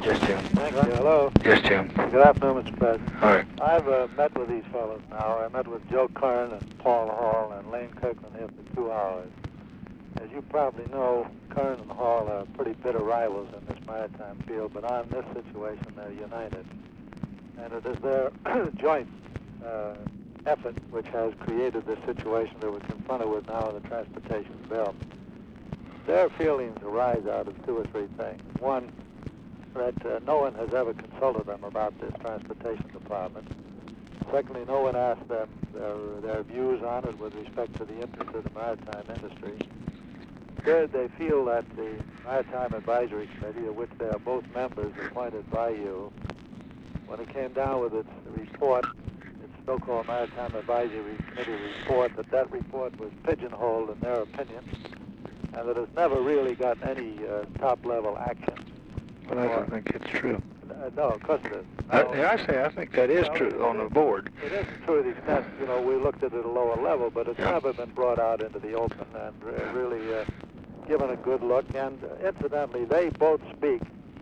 Yes, Jim. Thank you. Hello. Yes, Jim. Good afternoon, Mr. President. All right. I've met with these fellows now. I met with Joe Kern and Paul Hall and Lane Kirkland here for 2 hours. As you probably know, Kern and Hall are pretty bitter rivals in this maritime field, but on this situation, they're united. And it is their joint effort which has created this situation that we're confronted with now in the transportation bill. Their feelings arise out of 2 or 3 things. One, that no one has ever consulted them about this transportation department. Secondly, no one asked them their views on it with respect to the interest of the maritime industry. Third, they feel that the Maritime Advisory Committee, of which they are both members appointed by you, when it came down with its report, its so-called Maritime Advisory Committee report, that report was pigeonholed in their opinion, and that it's never really gotten any top-level action. Well, I don't think it's true. No, of course it is. I think that is true on the board. It isn't true to the extent, we looked at it at a lower level, but it's never been brought out into the open and really given a good look. And incidentally, they both speak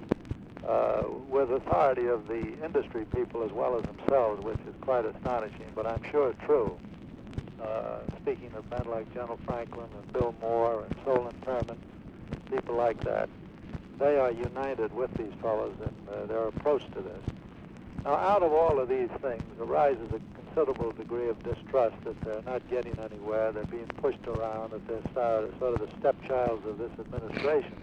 with authority of the industry people as well as themselves, which is quite astonishing, but I'm sure true. Speaking of men like General Franklin and Bill Moore and Solon Terman, people like that, they are united with these fellows in their approach to this. Now, out of all of these things arises a considerable degree of distrust that they're not getting anywhere, they're being pushed around, that they're sort of the stepchilds of this administration.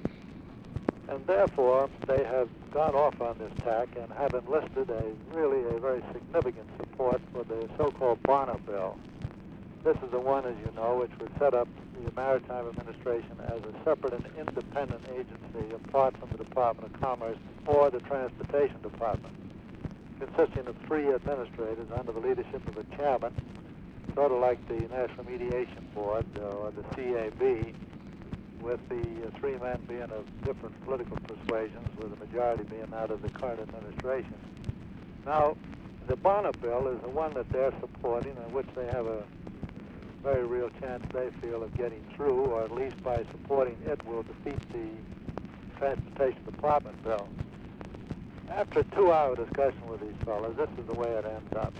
And therefore, they have gone off on this tack and have enlisted a very significant support for the so-called Bonner Bill. This is the one, as you know, which would set up the Maritime Administration as a separate and independent agency apart from the Department of Commerce or the Transportation Department, consisting of 3 administrators under the leadership of a chairman, sort of like the National Mediation Board or the CAB, with the 3 men being of different political persuasions, with the majority being out of the current administration. Now, the Bonner Bill is the one that they're supporting, and which they have a very real chance, they feel, of getting through, or at least by supporting it will defeat the Transportation Department bill. After a 2-hour discussion with these fellows, this is the way it ends up.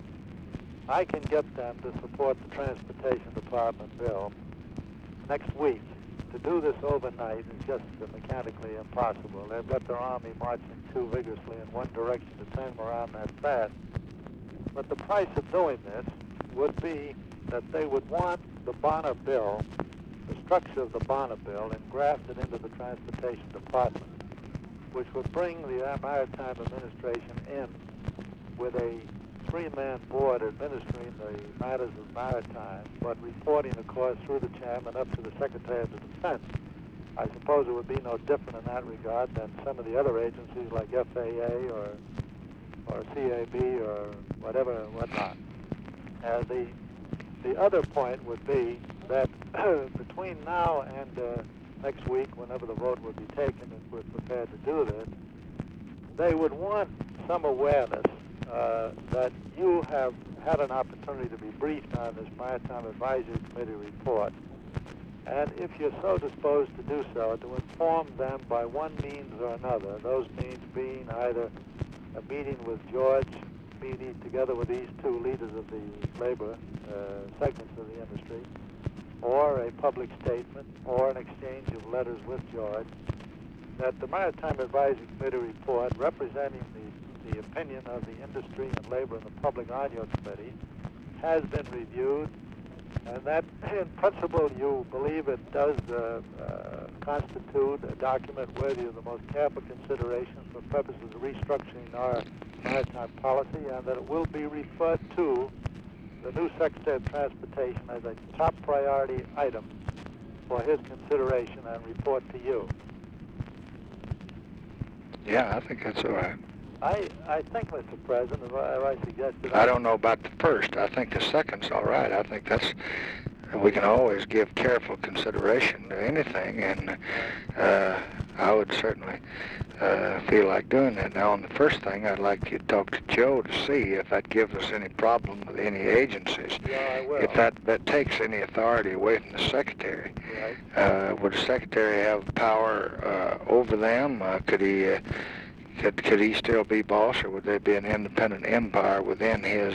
I can get them to support the Transportation Department bill next week. To do this overnight is just mechanically impossible. They've got their army marching too vigorously in one direction to turn them around that fast. But the price of doing this would be that they would want the Bonner Bill, the structure of the Bonner Bill, engrafted into the Transportation Department, which would bring the Maritime Administration in with a 3-man board administering the matters of maritime, but reporting, of course, through the chairman up to the Secretary of the Defense. I suppose it would be no different in that regard than some of the other agencies like FAA or CAB or whatnot. The other point would be that between now and next week, whenever the vote would be taken, if we're prepared to do this, they would want some awareness that you have had an opportunity to be briefed on this Maritime Advisory Committee report. And if you're so disposed to do so, to inform them by one means or another, those means being either a meeting with George, meeting together with these 2 leaders of the labor segments of the industry, or a public statement, or an exchange of letters with George, that the Maritime Advisory Committee report, representing the opinion of the industry and labor and the public on your committee, has been reviewed, and that in principle you believe it does constitute a document worthy of the most careful consideration for purposes of restructuring our maritime policy, and that it will be referred to the new Secretary of Transportation as a top priority item for his consideration and report to you. Yeah, I think that's all right. I think, Mr. President, if I suggested... I don't know about the first. I think the second's all right. I think we can always give careful consideration to anything, and I would certainly feel like doing that. Now, on the first thing, I'd like you to talk to Joe to see if that gives us any problem with any agencies. Yeah, I will. If that takes any authority away from the Secretary. Right. Would the Secretary have power over them? Could he Could he still be boss, or would there be an independent empire within his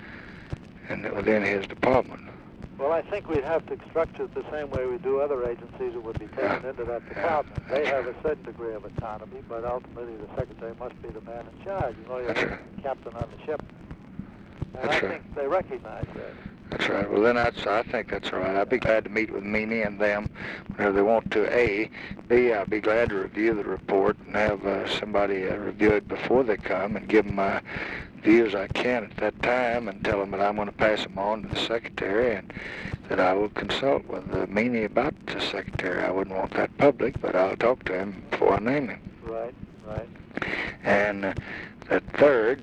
department? Well, I think we'd have to structure it the same way we do other agencies that would be taken into that department. They have a certain degree of autonomy, but ultimately the secretary must be the man in charge. You know, you're the captain on the ship. And I think they recognize that. That's right. Well, then I think that's all right. I'd be glad to meet with Meany and them whenever they want to. A. B. I'd be glad to review the report and have somebody review it before they come and give them my views I can at that time, and tell them that I'm going to pass them on to the secretary, and that I will consult with Meany about the secretary. I wouldn't want that public, but I'll talk to him before I name him. Right, right. And that third,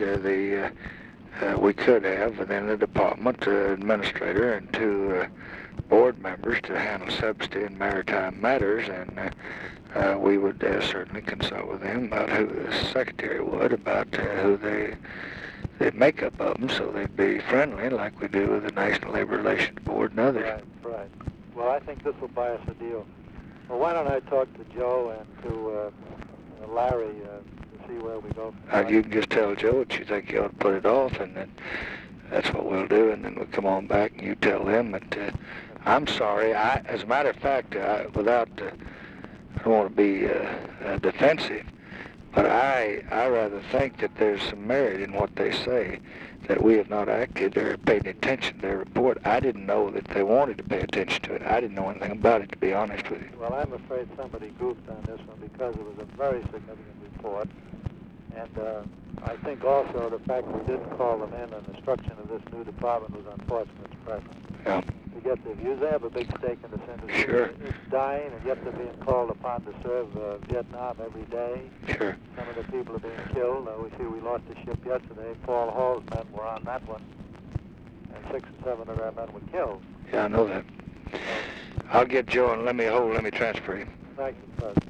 we could have within the department administrator and 2 board members to handle subsea and maritime matters, and we would certainly consult with them about who the secretary would, about who the makeup of them, so they'd be friendly like we do with the National Labor Relations Board and others. Right, right. Well, I think this will buy us a deal. Well, why don't I talk to Joe and to Larry to see where we go from there. You can just tell Joe that you think you ought to put it off, and then that's what we'll do, and then we'll come on back and you tell them that I'm sorry. As a matter of fact, I don't want to be defensive, but I rather think that there's some merit in what they say, that we have not acted or paid attention to their report. I didn't know that they wanted to pay attention to it. I didn't know anything about it, to be honest with you. Well, I'm afraid somebody goofed on this one because it was a very significant report. And I think also the fact we didn't call them in on the structure of this new department was unfortunate at present. Yeah. To get their views, they have a big stake in this industry. Sure. It's dying, and yet they're being called upon to serve Vietnam every day. Sure. Some of the people are being killed. We lost a ship yesterday. Paul Hall's men were on that one, and 6 or 7 of their men were killed. Yeah, I know that. I'll get Joe and let me transfer him. Thank you, President.